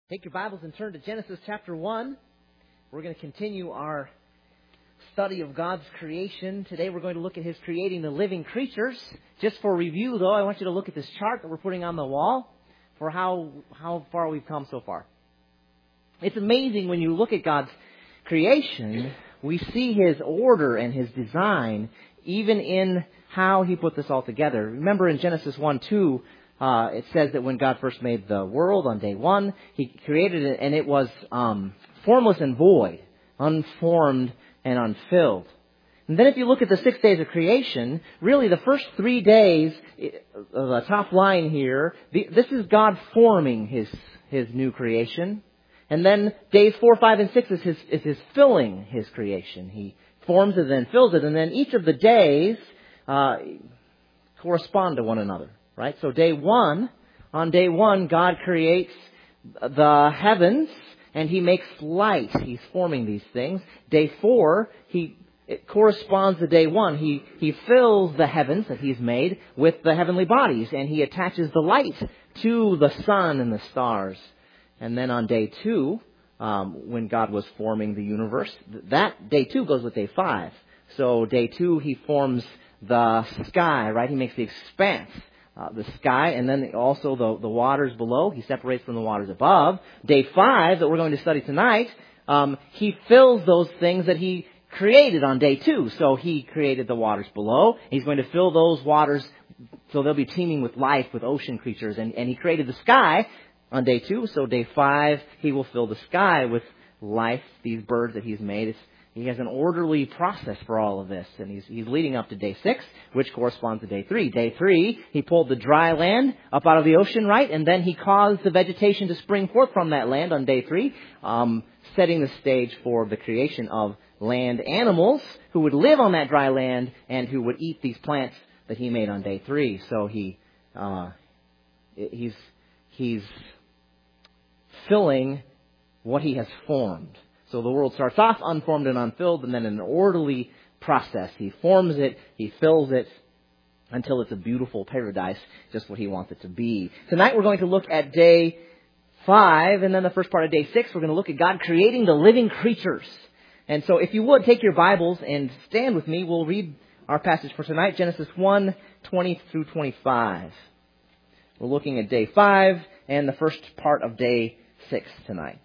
Take your Bibles and turn to Genesis chapter 1. We're going to continue our study of God's creation. Today we're going to look at His creating the living creatures. Just for review, though, I want you to look at this chart that we're putting on the wall for how far we've come so far. It's amazing when you look at God's creation, we see His order and His design, even in how He put this all together. Remember in Genesis 1:2, it says that when God first made the world on day one, He created it and it was formless and void, unformed and unfilled. And then if you look at the 6 days of creation, really the first 3 days, the top line here, this is God forming His new creation. And then days 4, 5, and 6 is His filling His creation. He forms it and then fills it. And then each of the days correspond to one another. Right? So on day one, God creates the heavens and He makes light. He's forming these things. Day 4, it corresponds to day 1. He fills the heavens that He's made with the heavenly bodies, and He attaches the light to the sun and the stars. And then on day 2, when God was forming the universe, that day 2 goes with day 5. So day 2, He forms the sky, right? He makes the expanse. The sky, and then also the waters below. He separates from the waters above. Day 5, that we're going to study tonight, He fills those things that He created on day 2. So He created the waters below. He's going to fill those waters so they'll be teeming with life, with ocean creatures. And He created the sky on day 2. So day 5, He will fill the sky with life, these birds that He's made. He has an orderly process for all of this, and he's leading up to day 6, which corresponds to day 3. Day 3, He pulled the dry land up out of the ocean, right? And then He caused the vegetation to spring forth from that land on day 3, setting the stage for the creation of land animals who would live on that dry land and who would eat these plants that He made on day 3. So he's filling what He has formed. So the world starts off unformed and unfilled, and then in an orderly process, He forms it, He fills it, until it's a beautiful paradise, just what He wants it to be. Tonight we're going to look at day 5, and then the first part of day 6, we're going to look at God creating the living creatures. And so if you would, take your Bibles and stand with me. We'll read our passage for tonight, Genesis 1, 20 through 25. We're looking at day 5 and the first part of day 6 tonight.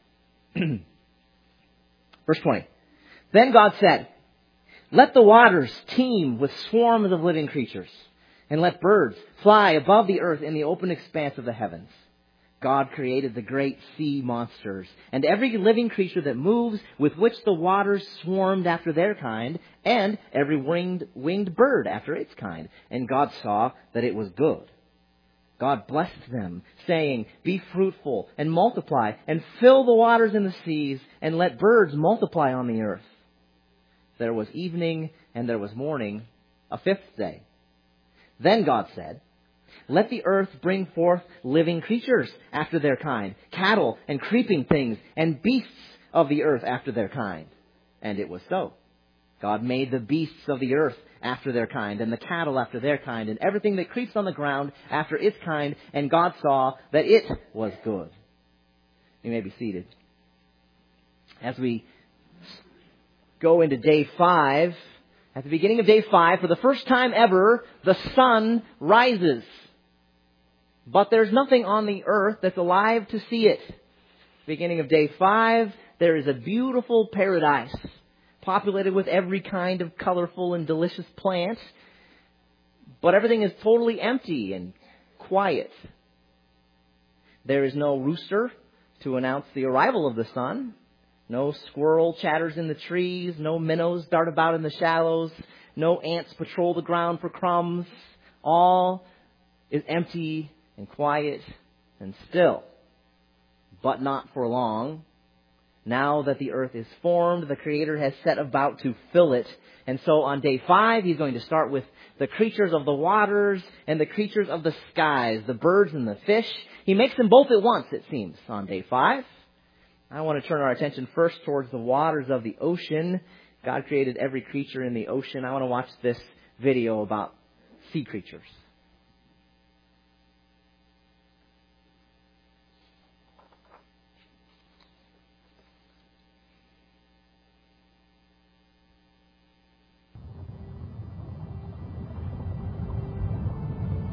Verse 20. Then God said, "Let the waters teem with swarms of living creatures, and let birds fly above the earth in the open expanse of the heavens." God created the great sea monsters, and every living creature that moves, with which the waters swarmed after their kind, and every winged bird after its kind. And God saw that it was good. God blessed them, saying, "Be fruitful and multiply, and fill the waters in the seas, and let birds multiply on the earth." There was evening and there was morning, a 5th day. Then God said, "Let the earth bring forth living creatures after their kind, cattle and creeping things, and beasts of the earth after their kind." And it was so. God made the beasts of the earth after their kind, and the cattle after their kind, and everything that creeps on the ground after its kind. And God saw that it was good. You may be seated. As we go into day 5, at the beginning of day 5, for the first time ever, the sun rises. But there's nothing on the earth that's alive to see it. Beginning of day 5, there is a beautiful paradise, populated with every kind of colorful and delicious plant. But everything is totally empty and quiet. There is no rooster to announce the arrival of the sun. No squirrel chatters in the trees. No minnows dart about in the shallows. No ants patrol the ground for crumbs. All is empty and quiet and still. But not for long. Now that the earth is formed, the Creator has set about to fill it. And so on day 5, He's going to start with the creatures of the waters and the creatures of the skies, the birds and the fish. He makes them both at once, it seems, on day 5. I want to turn our attention first towards the waters of the ocean. God created every creature in the ocean. I want to watch this video about sea creatures.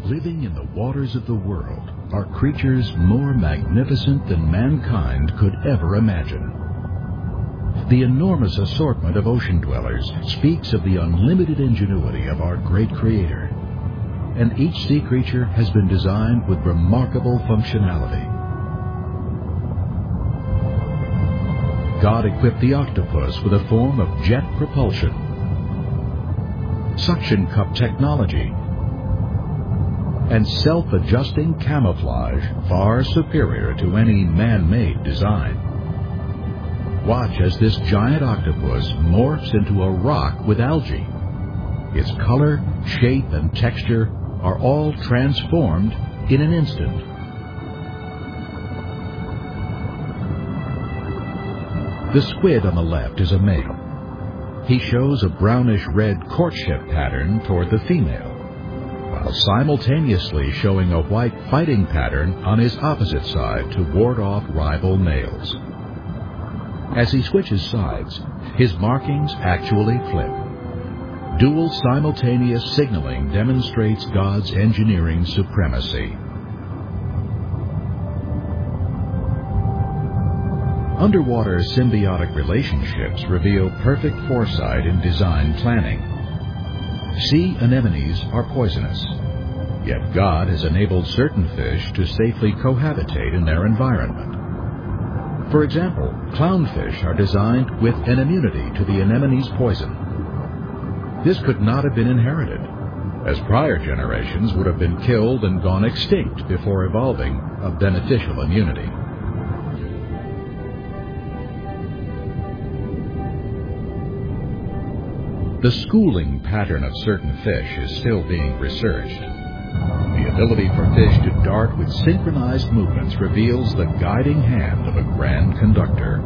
Living in the waters of the world are creatures more magnificent than mankind could ever imagine. The enormous assortment of ocean dwellers speaks of the unlimited ingenuity of our great Creator. And each sea creature has been designed with remarkable functionality. God equipped the octopus with a form of jet propulsion, suction cup technology, and self-adjusting camouflage far superior to any man-made design. Watch as this giant octopus morphs into a rock with algae. Its color, shape, and texture are all transformed in an instant. The squid on the left is a male. He shows a brownish-red courtship pattern toward the female, while simultaneously showing a white fighting pattern on his opposite side to ward off rival males. As he switches sides, his markings actually flip. Dual simultaneous signaling demonstrates God's engineering supremacy. Underwater symbiotic relationships reveal perfect foresight in design planning. Sea anemones are poisonous, yet God has enabled certain fish to safely cohabitate in their environment. For example, clownfish are designed with an immunity to the anemone's poison. This could not have been inherited, as prior generations would have been killed and gone extinct before evolving a beneficial immunity. The schooling pattern of certain fish is still being researched. The ability for fish to dart with synchronized movements reveals the guiding hand of a grand conductor.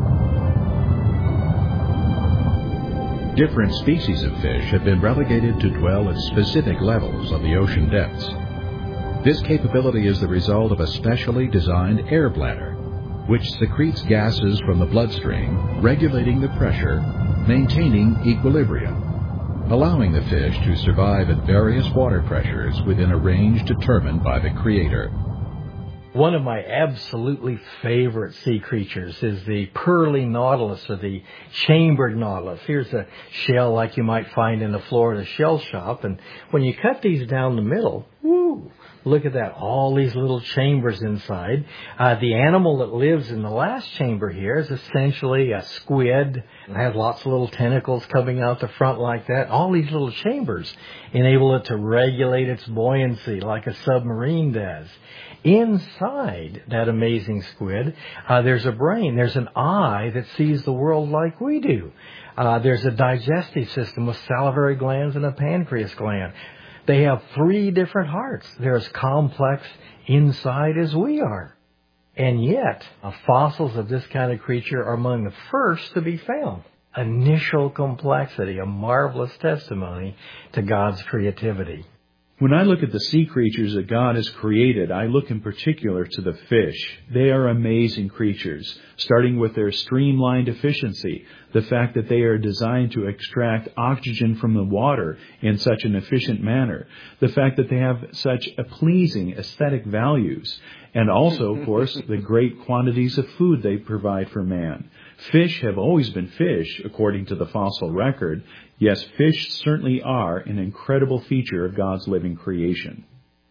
Different species of fish have been relegated to dwell at specific levels of the ocean depths. This capability is the result of a specially designed air bladder, which secretes gases from the bloodstream, regulating the pressure, maintaining equilibrium, allowing the fish to survive at various water pressures within a range determined by the Creator. One of my absolutely favorite sea creatures is the pearly nautilus, or the chambered nautilus. Here's a shell like you might find in a Florida shell shop, and when you cut these down the middle, look at that, all these little chambers inside. The animal that lives in the last chamber here is essentially a squid. It has lots of little tentacles coming out the front like that. All these little chambers enable it to regulate its buoyancy like a submarine does. Inside that amazing squid, there's a brain. There's an eye that sees the world like we do. There's a digestive system with salivary glands and a pancreas gland. They have 3 different hearts. They're as complex inside as we are. And yet, fossils of this kind of creature are among the first to be found. Initial complexity, a marvelous testimony to God's creativity. When I look at the sea creatures that God has created, I look in particular to the fish. They are amazing creatures, starting with their streamlined efficiency, the fact that they are designed to extract oxygen from the water in such an efficient manner, the fact that they have such a pleasing aesthetic values, and also, of course, the great quantities of food they provide for man. Fish have always been fish, according to the fossil record. Yes, fish certainly are an incredible feature of God's living creation.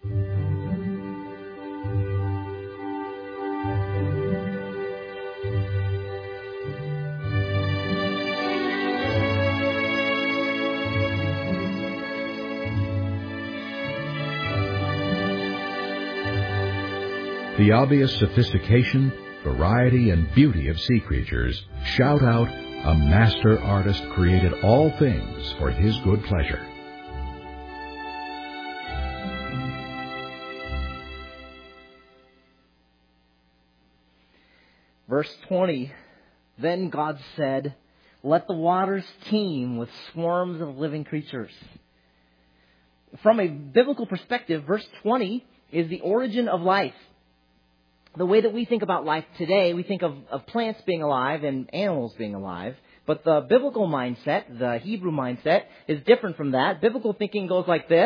The obvious sophistication, variety, and beauty of sea creatures shout out, a master artist created all things for his good pleasure. Verse 20, then God said, let the waters teem with swarms of living creatures. From a biblical perspective, verse 20 is the origin of life. The way that we think about life today, we think of plants being alive and animals being alive. But the biblical mindset, the Hebrew mindset, is different from that. Biblical thinking goes like this.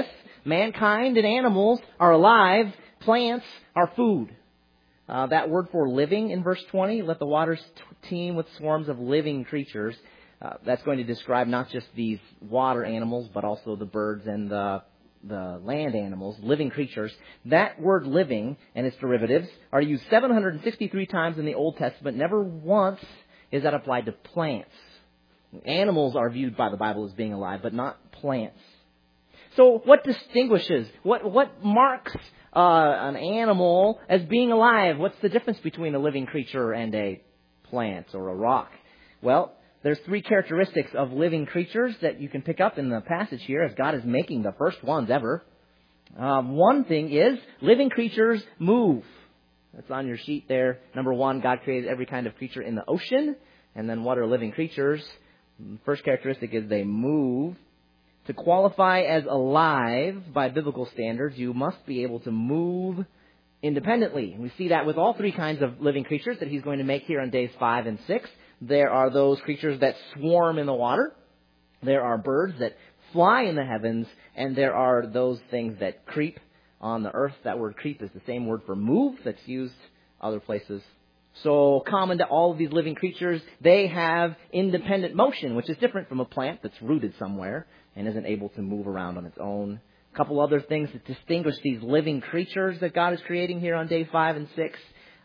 Mankind and animals are alive. Plants are food. That word for living in verse 20, let the waters teem with swarms of living creatures. That's going to describe not just these water animals, but also the birds and the land animals, living creatures. That word living and its derivatives are used 763 times in the Old Testament. Never once is that applied to plants. Animals are viewed by the Bible as being alive, but not plants. So what distinguishes, what marks an animal as being alive? What's the difference between a living creature and a plant or a rock? Well, there's three characteristics of living creatures that you can pick up in the passage here as God is making the first ones ever. One thing is living creatures move. That's on your sheet there. Number one, God created every kind of creature in the ocean. And then what are living creatures? First characteristic is they move. To qualify as alive by biblical standards, you must be able to move independently. We see that with all three kinds of living creatures that he's going to make here on days 5 and 6. There are those creatures that swarm in the water. There are birds that fly in the heavens. And there are those things that creep on the earth. That word creep is the same word for move that's used other places. So common to all of these living creatures, they have independent motion, which is different from a plant that's rooted somewhere and isn't able to move around on its own. A couple other things that distinguish these living creatures that God is creating here on day 5 and 6.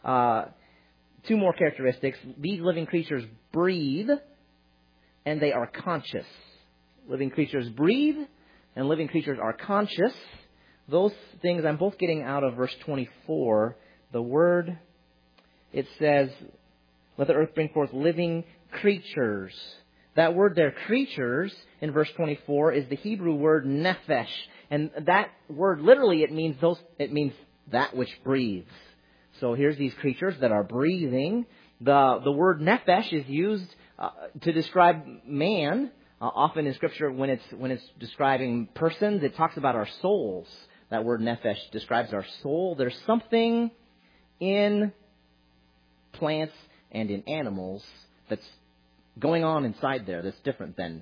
Two more characteristics. These living creatures breathe and they are conscious. Living creatures breathe and living creatures are conscious. Those things I'm both getting out of verse 24. The word, it says, let the earth bring forth living creatures. That word there, creatures, in verse 24 is the Hebrew word nephesh. And that word literally it means that which breathes. So here's these creatures that are breathing. The word nephesh is used to describe man. Often in Scripture, when it's describing persons, it talks about our souls. That word nephesh describes our soul. There's something in plants and in animals that's going on inside there that's different than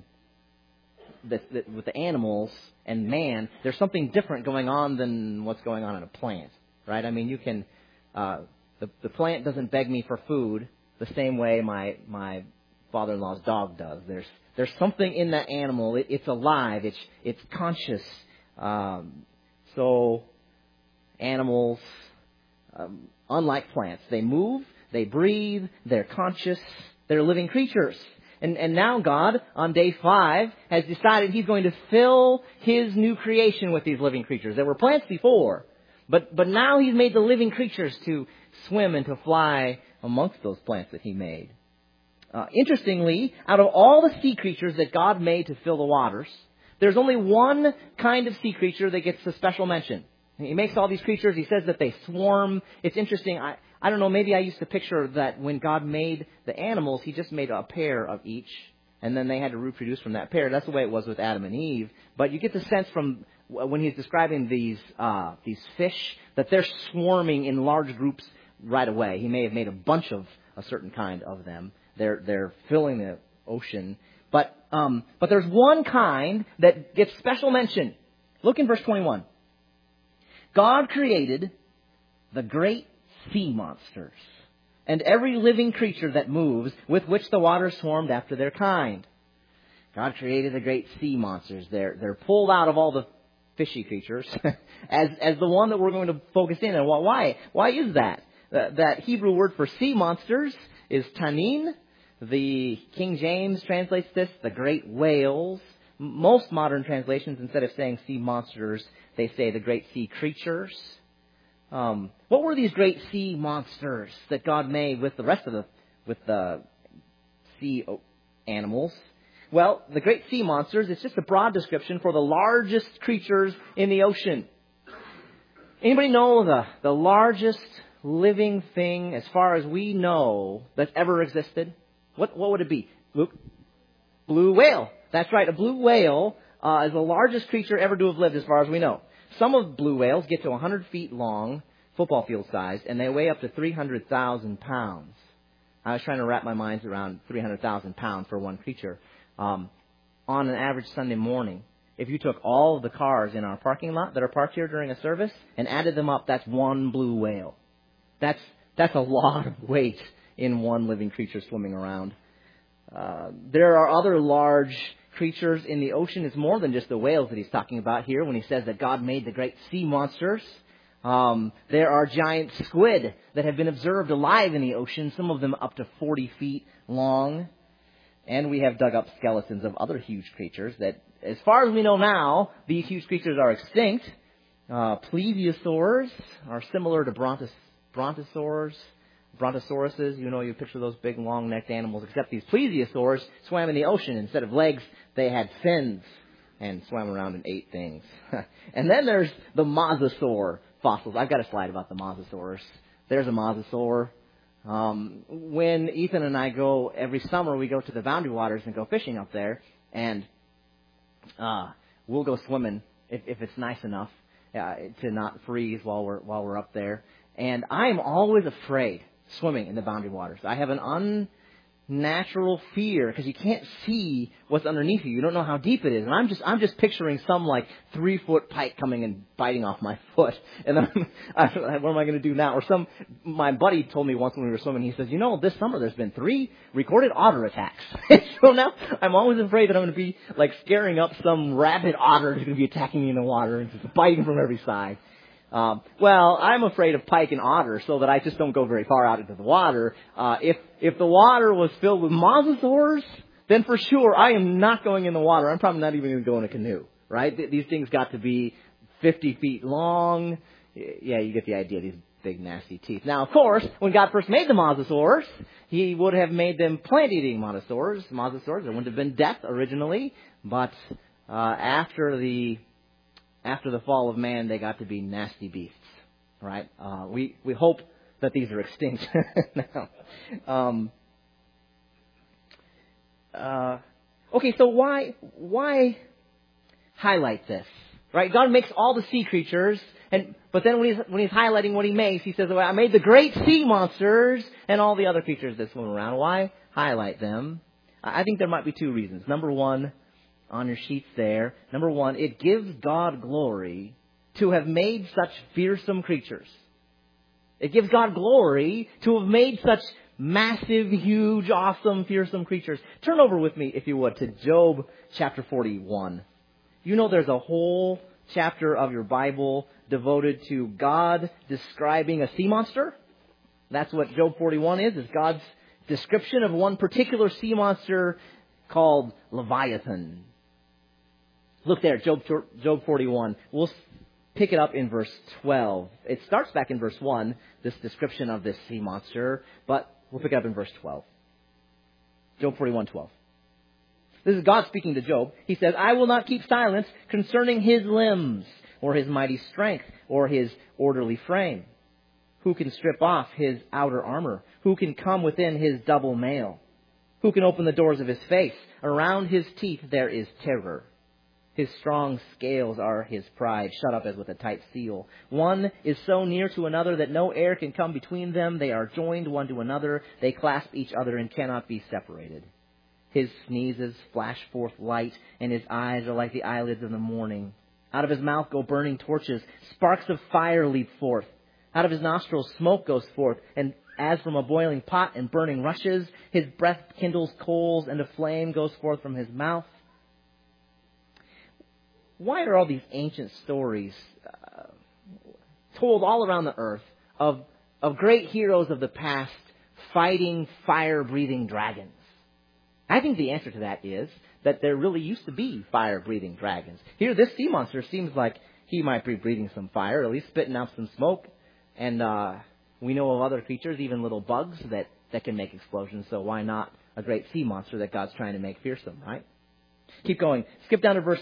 that with the animals and man. There's something different going on than what's going on in a plant, right? I mean, you can the plant doesn't beg me for food the same way my father-in-law's dog does. There's something in that animal. It's alive. It's conscious. So animals, unlike plants, they move, they breathe, they're conscious, they're living creatures. And now God, on day 5, has decided He's going to fill His new creation with these living creatures. There were plants before, but now He's made the living creatures to swim and to fly amongst those plants that He made. Interestingly, out of all the sea creatures that God made to fill the waters, there's only one kind of sea creature that gets a special mention. He makes all these creatures. He says that they swarm. It's interesting. I don't know. Maybe I used to picture that when God made the animals, He just made a pair of each, and then they had to reproduce from that pair. That's the way it was with Adam and Eve. But you get the sense from when He's describing these fish that they're swarming in large groups right away. He may have made a bunch of a certain kind of them. They're filling the ocean. But there's one kind that gets special mention. Look in verse 21. God created the great sea monsters and every living creature that moves, with which the waters swarmed after their kind. God created the great sea monsters. They're pulled out of all the fishy creatures as the one that we're going to focus in on. Why is that? That Hebrew word for sea monsters is tanin. The King James translates this, the great whales. Most modern translations, instead of saying sea monsters, they say the great sea creatures. What were these great sea monsters that God made with the rest of the sea animals? Well, the great sea monsters, it's just a broad description for the largest creatures in the ocean. Anybody know the largest living thing, as far as we know, that's ever existed? What would it be? Luke? Blue whale. That's right. A blue whale is the largest creature ever to have lived, as far as we know. Some of blue whales get to 100 feet long, football field size, and they weigh up to 300,000 pounds. I was trying to wrap my mind around 300,000 pounds for one creature. On an average Sunday morning, if you took all of the cars in our parking lot that are parked here during a service and added them up, that's one blue whale. That's a lot of weight in one living creature swimming around. There are other large creatures in the ocean. It's more than just the whales that he's talking about here when he says that God made the great sea monsters. There are giant squid that have been observed alive in the ocean, some of them up to 40 feet long. And we have dug up skeletons of other huge creatures that, as far as we know now, these huge creatures are extinct. Plesiosaurs are similar to brontosauruses. You picture those big, long-necked animals, except these plesiosaurs swam in the ocean. Instead of legs, they had fins and swam around and ate things. And then there's the mosasaur fossils. I've got a slide about the mosasaurs. There's a mosasaur. When Ethan and I go every summer, we go to the Boundary Waters and go fishing up there, and we'll go swimming if it's nice enough to not freeze while we're up there. And I'm always afraid swimming in the Boundary Waters. I have an unnatural fear because you can't see what's underneath you. You don't know how deep it is. And I'm just picturing some 3-foot pike coming and biting off my foot. And what am I going to do now? Or my buddy told me once when we were swimming, he says, this summer there's been 3 recorded otter attacks. So now I'm always afraid that I'm going to be scaring up some rabid otter who's going to be attacking me in the water and just biting from every side. Well, I'm afraid of pike and otter so that I just don't go very far out into the water. If the water was filled with mosasaurs, then for sure I am not going in the water. I'm probably not even going to go in a canoe, right? These things got to be 50 feet long. Yeah, you get the idea, these big nasty teeth. Now, of course, when God first made the mosasaurs, he would have made them plant-eating mosasaurs. There wouldn't have been death originally, but after the fall of man, they got to be nasty beasts, right? We hope that these are extinct now. Okay, so why highlight this, right? God makes all the sea creatures, but then when he's highlighting what he makes, he says, well, I made the great sea monsters and all the other creatures that swim around. Why highlight them? I think there might be 2 reasons. Number one, on your sheets there. Number one, it gives God glory to have made such fearsome creatures. It gives God glory to have made such massive, huge, awesome, fearsome creatures. Turn over with me, if you would, to Job chapter 41. There's a whole chapter of your Bible devoted to God describing a sea monster. That's what Job 41 is God's description of one particular sea monster called Leviathan. Look there, Job 41. We'll pick it up in verse 12. It starts back in verse 1, this description of this sea monster, but we'll pick it up in verse 12. Job 41:12. This is God speaking to Job. He says, I will not keep silence concerning his limbs, or his mighty strength, or his orderly frame. Who can strip off his outer armor? Who can come within his double mail? Who can open the doors of his face? Around his teeth there is terror. His strong scales are his pride, shut up as with a tight seal. One is so near to another that no air can come between them. They are joined one to another. They clasp each other and cannot be separated. His sneezes flash forth light, and his eyes are like the eyelids of the morning. Out of his mouth go burning torches. Sparks of fire leap forth. Out of his nostrils smoke goes forth, and as from a boiling pot and burning rushes, his breath kindles coals, and a flame goes forth from his mouth. Why are all these ancient stories told all around the earth of great heroes of the past fighting fire-breathing dragons? I think the answer to that is that there really used to be fire-breathing dragons. Here, this sea monster seems like he might be breathing some fire, at least spitting out some smoke. And we know of other creatures, even little bugs, that can make explosions. So why not a great sea monster that God's trying to make fearsome, right? Keep going. Skip down to verse...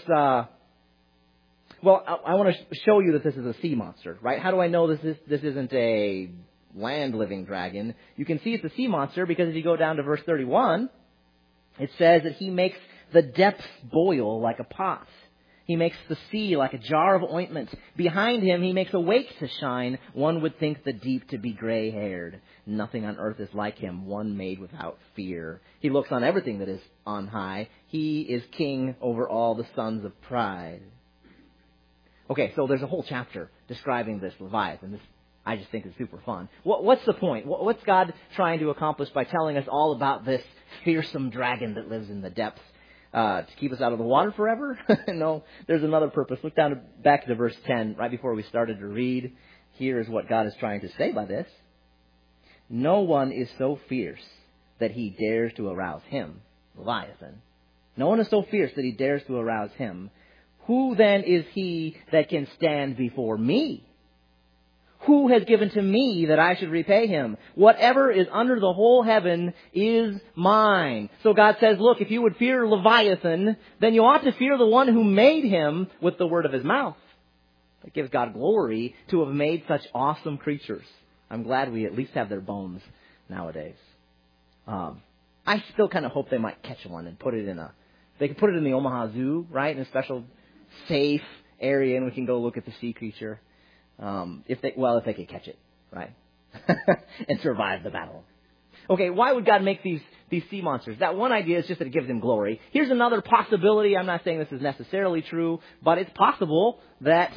I want to show you that this is a sea monster, right? How do I know this isn't a land-living dragon? You can see it's a sea monster because if you go down to verse 31, it says that he makes the depths boil like a pot, He makes the sea like a jar of ointment. Behind him, he makes a wake to shine. One would think the deep to be gray-haired. Nothing on earth is like him, one made without fear. He looks on everything that is on high. He is king over all the sons of pride. Okay, so there's a whole chapter describing this Leviathan. This, I just think, is super fun. What's the point? What's God trying to accomplish by telling us all about this fearsome dragon that lives in the depths? To keep us out of the water forever? No, there's another purpose. Look back to verse 10, right before we started to read. Here is what God is trying to say by this. No one is so fierce that he dares to arouse him, Leviathan. No one is so fierce that he dares to arouse him. Who then is he that can stand before me? Who has given to me that I should repay him? Whatever is under the whole heaven is mine. So God says, look, if you would fear Leviathan, then you ought to fear the one who made him with the word of his mouth. It gives God glory to have made such awesome creatures. I'm glad we at least have their bones nowadays. I still kind of hope they might catch one and put it in they could put it in the Omaha Zoo, right? In a special safe area, and we can go look at the sea creature. If they could catch it, right? And survive the battle. Okay, why would God make these sea monsters? That one idea is just that it gives him glory. Here's another possibility. I'm not saying this is necessarily true, but it's possible that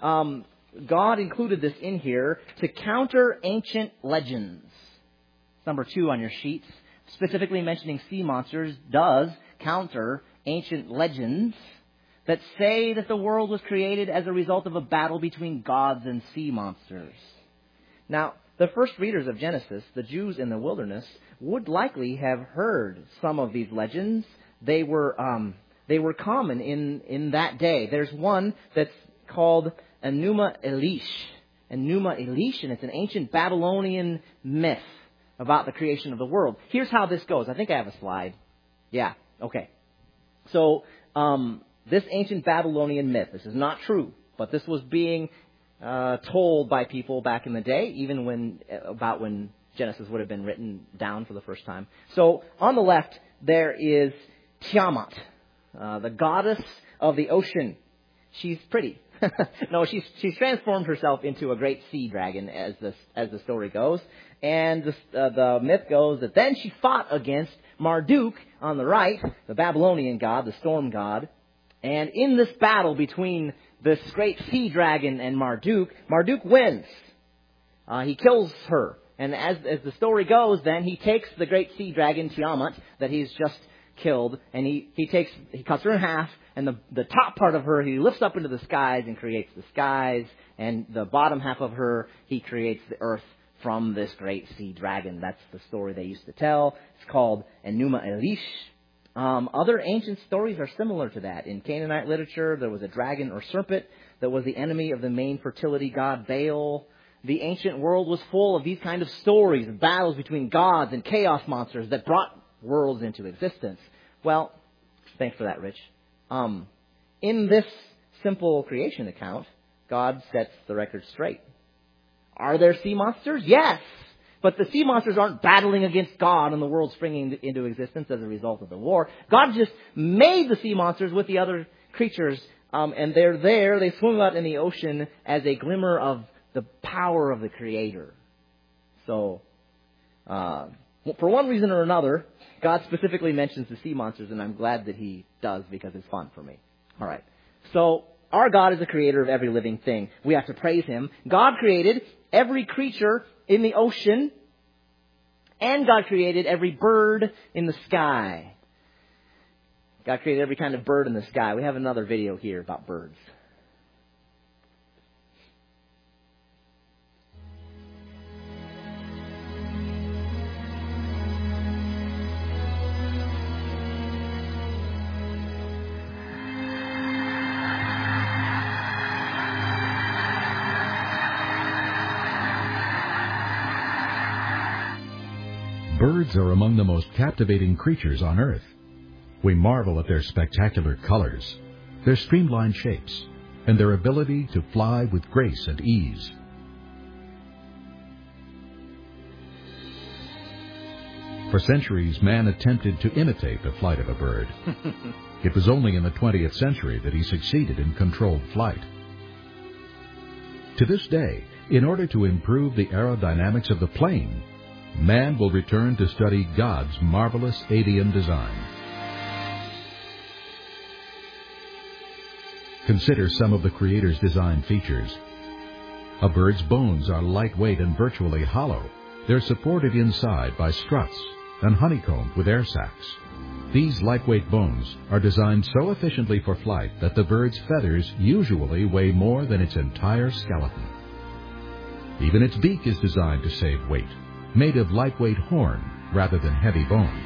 God included this in here to counter ancient legends. Number 2 on your sheets, specifically mentioning sea monsters, does counter ancient legends that say that the world was created as a result of a battle between gods and sea monsters. Now, the first readers of Genesis, the Jews in the wilderness, would likely have heard some of these legends. They were common in that day. There's one that's called Enuma Elish. Enuma Elish, and it's an ancient Babylonian myth about the creation of the world. Here's how this goes. I think I have a slide. Yeah, okay. So, this ancient Babylonian myth, this is not true, but this was being told by people back in the day, even when Genesis would have been written down for the first time. So on the left, there is Tiamat, the goddess of the ocean. She's pretty. No, she's transformed herself into a great sea dragon, as the story goes. And the myth goes that then she fought against Marduk on the right, the Babylonian god, the storm god. And in this battle between this great sea dragon and Marduk wins. He kills her. And as the story goes, then he takes the great sea dragon, Tiamat, that he's just killed, and he cuts her in half, and the top part of her he lifts up into the skies and creates the skies, and the bottom half of her he creates the earth from this great sea dragon. That's the story they used to tell. It's called Enuma Elish. Other ancient stories are similar to that. In Canaanite literature, there was a dragon or serpent that was the enemy of the main fertility god Baal. The ancient world was full of these kind of stories, battles between gods and chaos monsters that brought worlds into existence. Well, thanks for that, Rich. In this simple creation account, God sets the record straight. Are there sea monsters? Yes! But the sea monsters aren't battling against God and the world springing into existence as a result of the war. God just made the sea monsters with the other creatures, and they're there. They swim out in the ocean as a glimmer of the power of the Creator. So, for one reason or another, God specifically mentions the sea monsters, and I'm glad that He does because it's fun for me. All right. So, our God is the creator of every living thing. We have to praise Him. God created every creature in the ocean, and God created every bird in the sky. God created every kind of bird in the sky. We have another video here about birds. Birds are among the most captivating creatures on Earth. We marvel at their spectacular colors, their streamlined shapes, and their ability to fly with grace and ease. For centuries, man attempted to imitate the flight of a bird. It was only in the 20th century that he succeeded in controlled flight. To this day, in order to improve the aerodynamics of the plane, man will return to study God's marvelous avian design. Consider some of the Creator's design features. A bird's bones are lightweight and virtually hollow. They're supported inside by struts and honeycombed with air sacs. These lightweight bones are designed so efficiently for flight that the bird's feathers usually weigh more than its entire skeleton. Even its beak is designed to save weight, made of lightweight horn rather than heavy bone.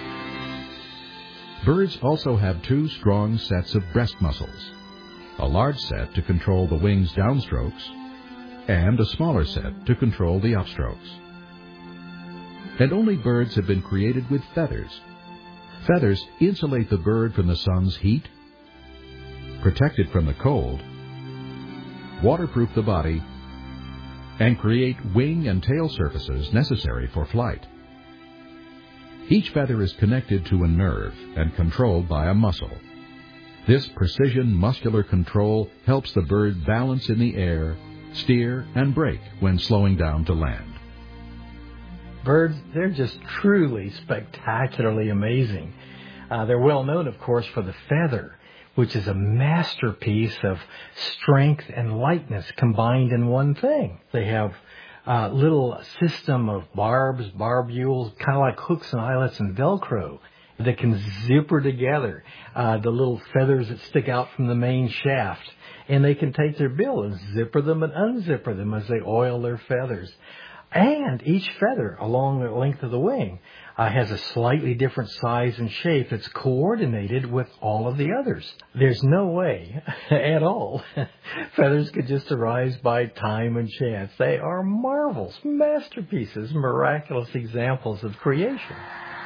Birds also have 2 strong sets of breast muscles, a large set to control the wing's downstrokes, and a smaller set to control the upstrokes. And only birds have been created with feathers. Feathers insulate the bird from the sun's heat, protect it from the cold, waterproof the body, and create wing and tail surfaces necessary for flight. Each feather is connected to a nerve and controlled by a muscle. This precision muscular control helps the bird balance in the air, steer, and brake when slowing down to land. Birds, they're just truly spectacularly amazing. They're well known, of course, for the feather, which is a masterpiece of strength and lightness combined in one thing. They have a little system of barbs, barbules, kind of like hooks and eyelets and Velcro that can zipper together the little feathers that stick out from the main shaft. And they can take their bill and zipper them and unzipper them as they oil their feathers. And each feather along the length of the wing has a slightly different size and shape that's coordinated with all of the others. There's no way at all feathers could just arise by time and chance. They are marvels, masterpieces, miraculous examples of creation.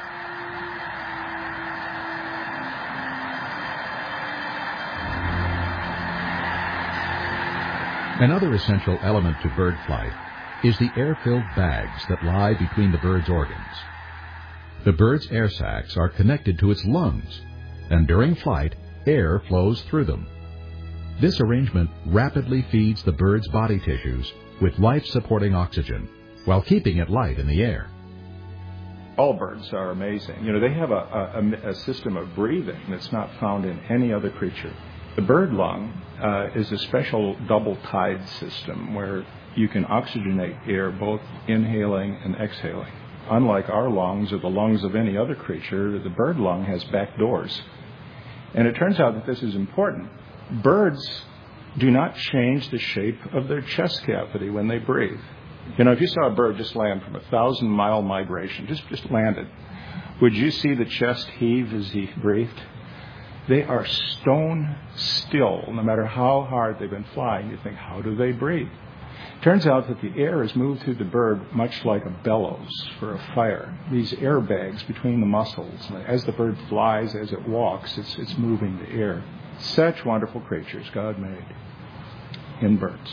Another essential element to bird flight is the air-filled bags that lie between the bird's organs. The bird's air sacs are connected to its lungs, and during flight, air flows through them. This arrangement rapidly feeds the bird's body tissues with life-supporting oxygen, while keeping it light in the air. All birds are amazing. They have a system of breathing that's not found in any other creature. The bird lung is a special double-tide system where you can oxygenate air both inhaling and exhaling. Unlike our lungs or the lungs of any other creature, the bird lung has back doors. And it turns out that this is important. Birds do not change the shape of their chest cavity when they breathe. If you saw a bird just land from a 1,000-mile migration, just landed, would you see the chest heave as he breathed? They are stone still, no matter how hard they've been flying. You think, how do they breathe? Turns out that the air is moved through the bird much like a bellows for a fire. These air bags between the muscles. As the bird flies, as it walks, it's moving the air. Such wonderful creatures God made in birds.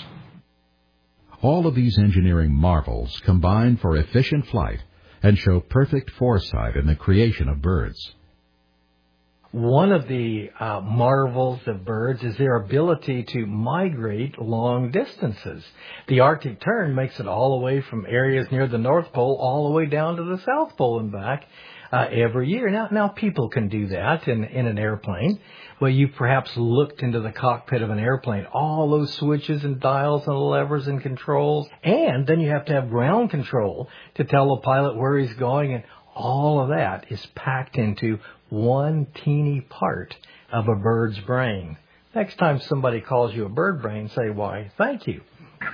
All of these engineering marvels combine for efficient flight and show perfect foresight in the creation of birds. One of the marvels of birds is their ability to migrate long distances. The Arctic tern makes it all the way from areas near the North Pole all the way down to the South Pole and back every year. Now people can do that in an airplane. Well, you perhaps looked into the cockpit of an airplane, all those switches and dials and levers and controls. And then you have to have ground control to tell the pilot where he's going, and all of that is packed into one teeny part of a bird's brain. Next time somebody calls you a bird brain, say, why, thank you.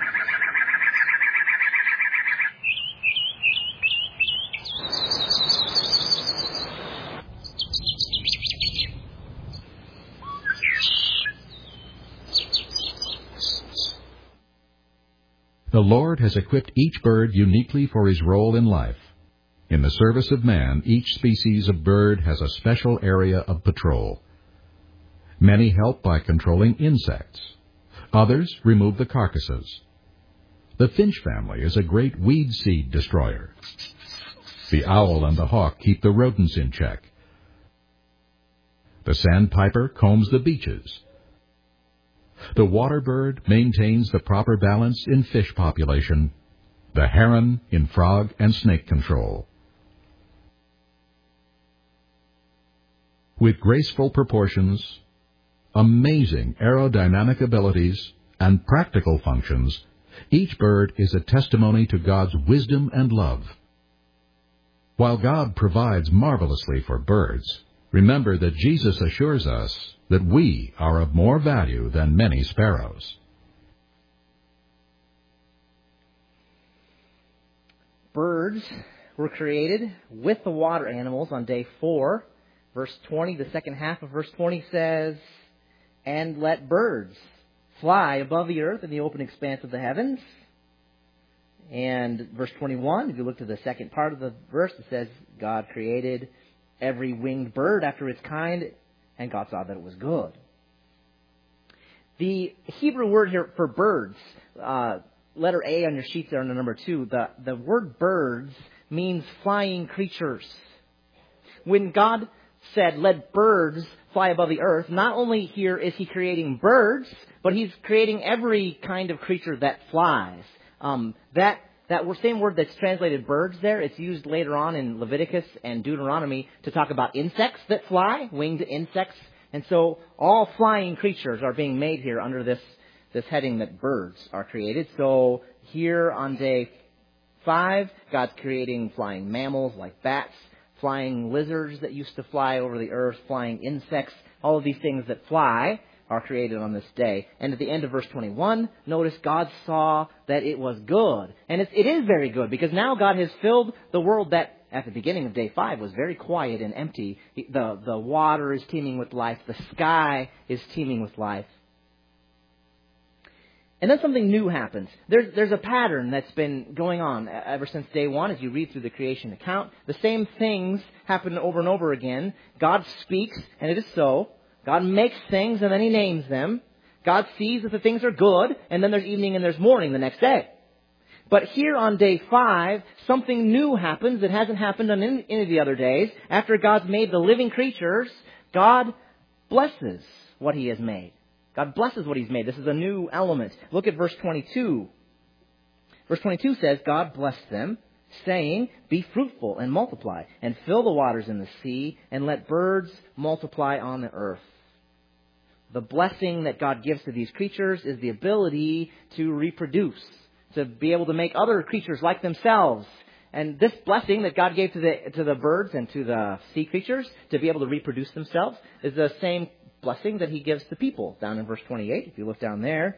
The Lord has equipped each bird uniquely for his role in life. In the service of man, each species of bird has a special area of patrol. Many help by controlling insects. Others remove the carcasses. The finch family is a great weed seed destroyer. The owl and the hawk keep the rodents in check. The sandpiper combs the beaches. The water bird maintains the proper balance in fish population. The heron in frog and snake control. With graceful proportions, amazing aerodynamic abilities, and practical functions, each bird is a testimony to God's wisdom and love. While God provides marvelously for birds, remember that Jesus assures us that we are of more value than many sparrows. Birds were created with the water animals on day 4. Verse 20, the second half of verse 20 says, "And let birds fly above the earth in the open expanse of the heavens." And verse 21, if you look to the second part of the verse, it says, God created every winged bird after its kind, and God saw that it was good. The Hebrew word here for birds, letter A on your sheet there under number 2, the word birds means flying creatures. When God said, let birds fly above the earth, not only here is he creating birds, but he's creating every kind of creature that flies. That same word that's translated birds there, it's used later on in Leviticus and Deuteronomy to talk about insects that fly, winged insects. And so all flying creatures are being made here under this heading that birds are created. So here on day 5, God's creating flying mammals like bats, flying lizards that used to fly over the earth, flying insects. All of these things that fly are created on this day. And at the end of verse 21, notice God saw that it was good. And it is very good, because now God has filled the world that at the beginning of day 5 was very quiet and empty. The water is teeming with life. The sky is teeming with life. And then something new happens. There's a pattern that's been going on ever since day 1 as you read through the creation account. The same things happen over and over again. God speaks, and it is so. God makes things, and then he names them. God sees that the things are good, and then there's evening and there's morning the next day. But here on day 5, something new happens that hasn't happened on any of the other days. After God's made the living creatures, God blesses what he has made. God blesses what he's made. This is a new element. Look at verse 22. Verse 22 says, God blessed them, saying, be fruitful and multiply, and fill the waters in the sea, and let birds multiply on the earth. The blessing that God gives to these creatures is the ability to reproduce, to be able to make other creatures like themselves. And this blessing that God gave to the birds and to the sea creatures to be able to reproduce themselves is the same blessing that he gives to people. Down in verse 28, if you look down there,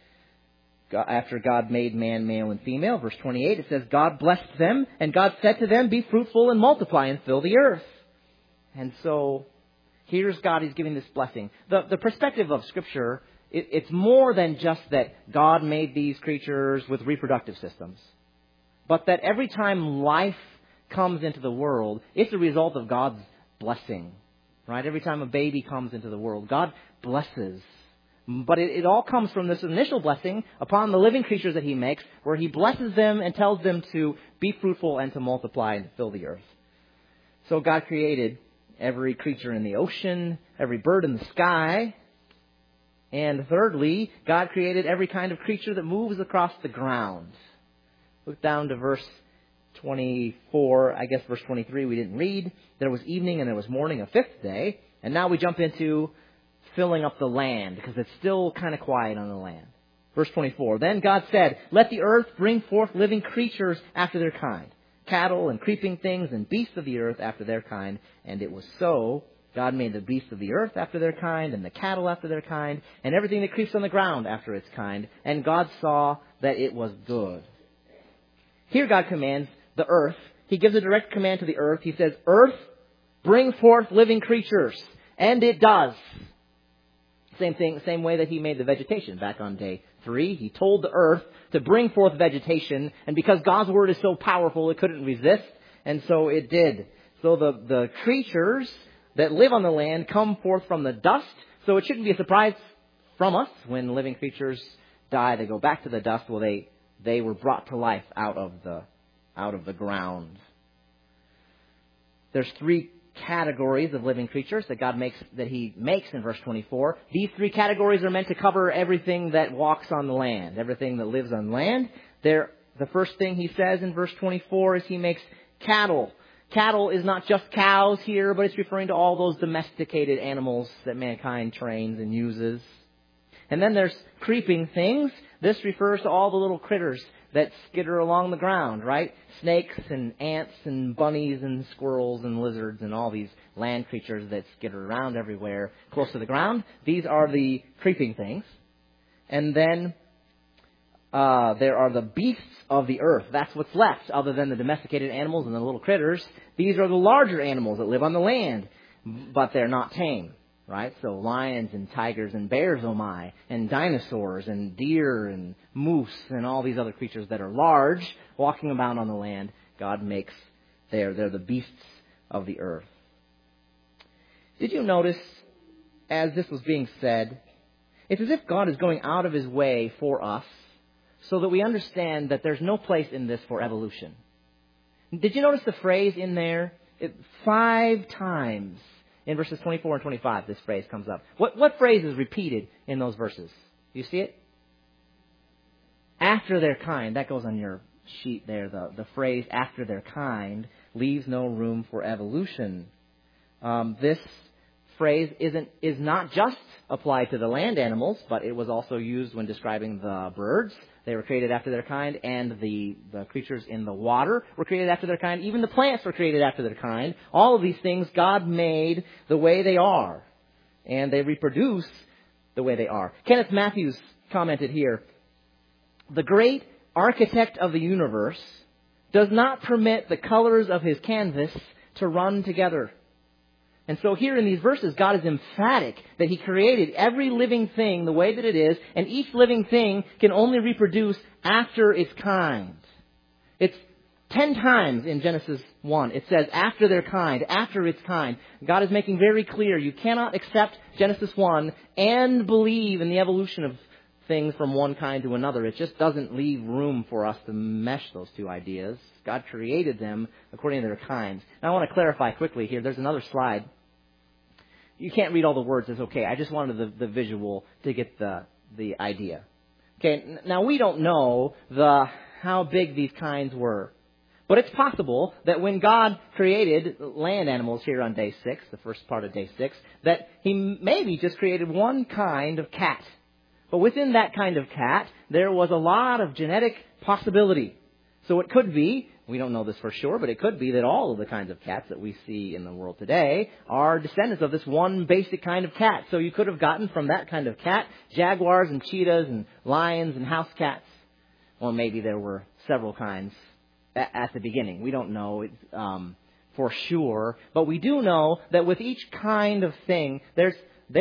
after God made man, male and female, verse 28, it says, God blessed them, and God said to them, be fruitful and multiply and fill the earth. And so here's God, he's giving this blessing. The perspective of Scripture, it's more than just that God made these creatures with reproductive systems, but that every time life comes into the world, it's a result of God's blessing. Right? Every time a baby comes into the world, God blesses. But it all comes from this initial blessing upon the living creatures that he makes, where he blesses them and tells them to be fruitful and to multiply and to fill the earth. So God created every creature in the ocean, every bird in the sky. And thirdly, God created every kind of creature that moves across the ground. Look down to verse 24, I guess verse 23 we didn't read. There was evening and there was morning, a 5th day. And now we jump into filling up the land, because it's still kind of quiet on the land. Verse 24, then God said, let the earth bring forth living creatures after their kind, cattle and creeping things and beasts of the earth after their kind. And it was so. God made the beasts of the earth after their kind, and the cattle after their kind, and everything that creeps on the ground after its kind. And God saw that it was good. Here God commands the earth. He gives a direct command to the earth. He says, earth, bring forth living creatures. And it does. Same thing, same way that he made the vegetation back on day 3. He told the earth to bring forth vegetation. And because God's word is so powerful, it couldn't resist. And so it did. So the creatures that live on the land come forth from the dust. So it shouldn't be a surprise from us when living creatures die. They go back to the dust. Well, they were brought to life out of the ground. There's 3 categories of living creatures that He makes in verse 24. These 3 categories are meant to cover everything that walks on the land, everything that lives on land. The first thing He says in verse 24 is He makes cattle. Cattle is not just cows here, but it's referring to all those domesticated animals that mankind trains and uses. And then there's creeping things. This refers to all the little critters that skitter along the ground, right? Snakes and ants and bunnies and squirrels and lizards and all these land creatures that skitter around everywhere close to the ground. These are the creeping things. And then there are the beasts of the earth. That's what's left other than the domesticated animals and the little critters. These are the larger animals that live on the land, but they're not tame. Right? So lions and tigers and bears, oh my, and dinosaurs and deer and moose and all these other creatures that are large, walking about on the land, God makes they're the beasts of the earth. Did you notice, as this was being said, it's as if God is going out of His way for us so that we understand that there's no place in this for evolution. Did you notice the phrase in there? 5 times. In verses 24 and 25, this phrase comes up. What phrase is repeated in those verses? Do you see it? After their kind. That goes on your sheet there. The phrase, after their kind, leaves no room for evolution. This phrase is not just applied to the land animals, but it was also used when describing the birds. They were created after their kind, and the creatures in the water were created after their kind. Even the plants were created after their kind. All of these things God made the way they are, and they reproduce the way they are. Kenneth Matthews commented here, "The great architect of the universe does not permit the colors of His canvas to run together." And so here in these verses, God is emphatic that He created every living thing the way that it is, and each living thing can only reproduce after its kind. It's 10 times in Genesis 1. It says, after their kind, after its kind. God is making very clear you cannot accept Genesis 1 and believe in the evolution of things from one kind to another. It just doesn't leave room for us to mesh those 2 ideas. God created them according to their kinds. Now I want to clarify quickly here. There's another slide. You can't read all the words. It's okay. I just wanted the visual to get the idea. Okay. Now we don't know how big these kinds were. But it's possible that when God created land animals here on day 6, the first part of day 6, that He maybe just created one kind of cat. But within that kind of cat, there was a lot of genetic possibility. So it could be, we don't know this for sure, but it could be that all of the kinds of cats that we see in the world today are descendants of this one basic kind of cat. So you could have gotten from that kind of cat jaguars and cheetahs and lions and house cats. Or maybe there were several kinds at the beginning. We don't know for sure. But we do know that with each kind of thing, there's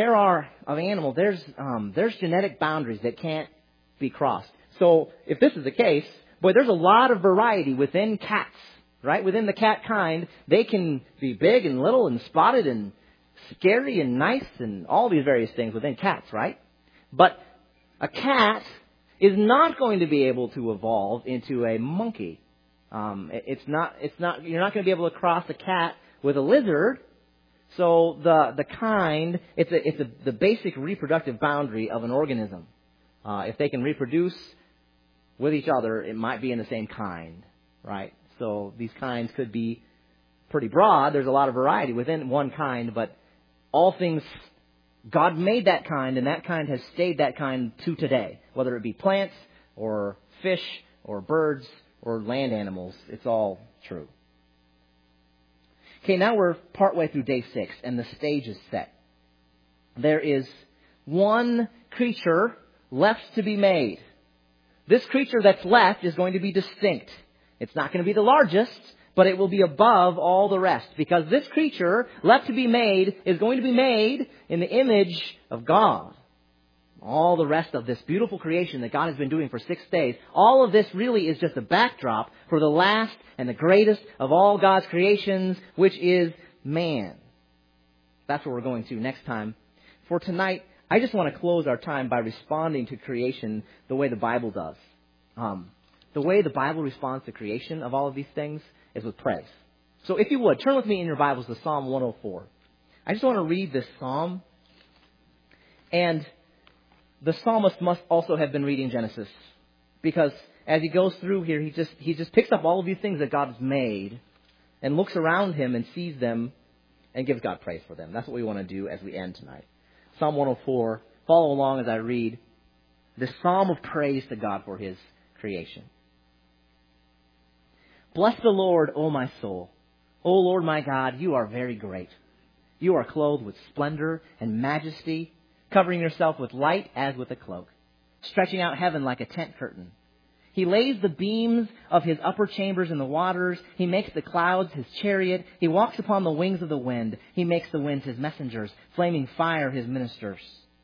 genetic boundaries that can't be crossed. So if this is the case, boy, there's a lot of variety within cats, right? Within the cat kind, they can be big and little and spotted and scary and nice and all these various things within cats, right? But a cat is not going to be able to evolve into a monkey. You're not going to be able to cross a cat with a lizard. So the kind, it's the basic reproductive boundary of an organism. If they can reproduce with each other, it might be in the same kind, right? So these kinds could be pretty broad. There's a lot of variety within one kind, but all things, God made that kind, and that kind has stayed that kind to today. Whether it be plants or fish or birds or land animals, it's all true. Okay, now we're partway through day 6, and the stage is set. There is one creature left to be made. This creature that's left is going to be distinct. It's not going to be the largest, but it will be above all the rest. Because this creature left to be made is going to be made in the image of God. All the rest of this beautiful creation that God has been doing for 6 days, all of this really is just a backdrop for the last and the greatest of all God's creations, which is man. That's what we're going to next time. For tonight, I just want to close our time by responding to creation the way the Bible does. The way the Bible responds to creation of all of these things is with praise. So if you would, turn with me in your Bibles to Psalm 104. I just want to read this psalm. And the psalmist must also have been reading Genesis, because as he goes through here, he just picks up all of these things that God has made and looks around him and sees them and gives God praise for them. That's what we want to do as we end tonight. Psalm 104. Follow along as I read this psalm of praise to God for his creation. Bless the Lord, O my soul. O Lord my God, you are very great. You are clothed with splendor and majesty, covering yourself with light as with a cloak, stretching out heaven like a tent curtain. He lays the beams of his upper chambers in the waters. He makes the clouds his chariot. He walks upon the wings of the wind. He makes the winds his messengers, flaming fire his ministers.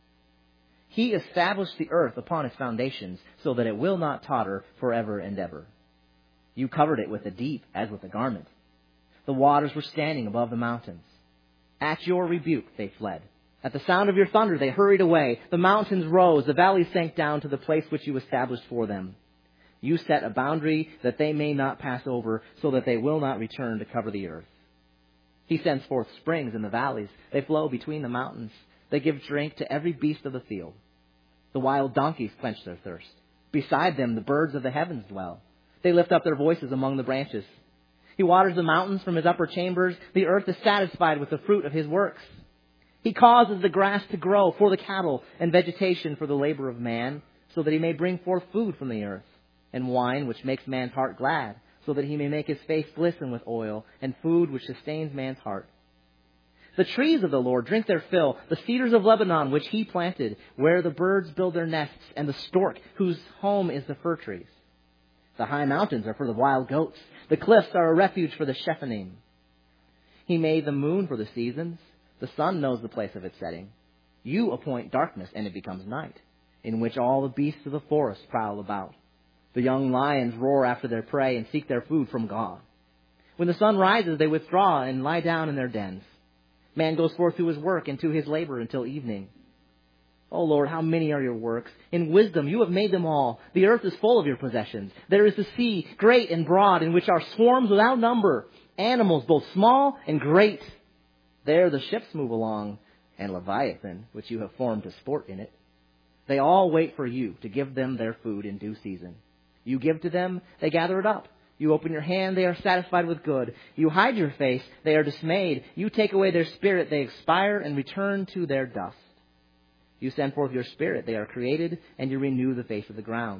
He established the earth upon its foundations, so that it will not totter forever and ever. You covered it with the deep as with a garment. The waters were standing above the mountains. At your rebuke they fled. At the sound of your thunder they hurried away. The mountains rose. The valleys sank down to the place which you established for them. You set a boundary that they may not pass over, so that they will not return to cover the earth. He sends forth springs in the valleys. They flow between the mountains. They give drink to every beast of the field. The wild donkeys quench their thirst. Beside them the birds of the heavens dwell. They lift up their voices among the branches. He waters the mountains from his upper chambers. The earth is satisfied with the fruit of his works. He causes the grass to grow for the cattle and vegetation for the labor of man, so that he may bring forth food from the earth, and wine which makes man's heart glad, so that he may make his face glisten with oil, and food which sustains man's heart. The trees of the Lord drink their fill, the cedars of Lebanon which he planted, where the birds build their nests, and the stork whose home is the fir trees. The high mountains are for the wild goats. The cliffs are a refuge for the Shephanim. He made the moon for the seasons. The sun knows the place of its setting. You appoint darkness, and it becomes night, in which all the beasts of the forest prowl about. The young lions roar after their prey and seek their food from God. When the sun rises, they withdraw and lie down in their dens. Man goes forth to his work and to his labor until evening. O Lord, how many are your works? In wisdom you have made them all. The earth is full of your possessions. There is the sea, great and broad, in which are swarms without number, animals both small and great. There the ships move along, and Leviathan, which you have formed to sport in it. They all wait for you to give them their food in due season. You give to them, they gather it up. You open your hand, they are satisfied with good. You hide your face, they are dismayed. You take away their spirit, they expire and return to their dust. You send forth your spirit, they are created, and you renew the face of the ground.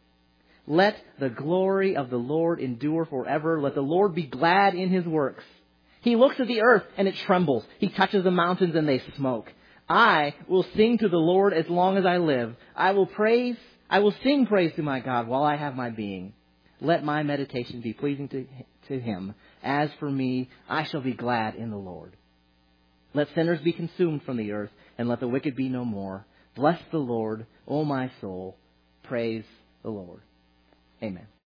Let the glory of the Lord endure forever. Let the Lord be glad in his works. He looks at the earth, and it trembles. He touches the mountains, and they smoke. I will sing to the Lord as long as I live. I will sing praise to my God while I have my being. Let my meditation be pleasing to him. As for me, I shall be glad in the Lord. Let sinners be consumed from the earth, and let the wicked be no more. Bless the Lord, O my soul. Praise the Lord. Amen.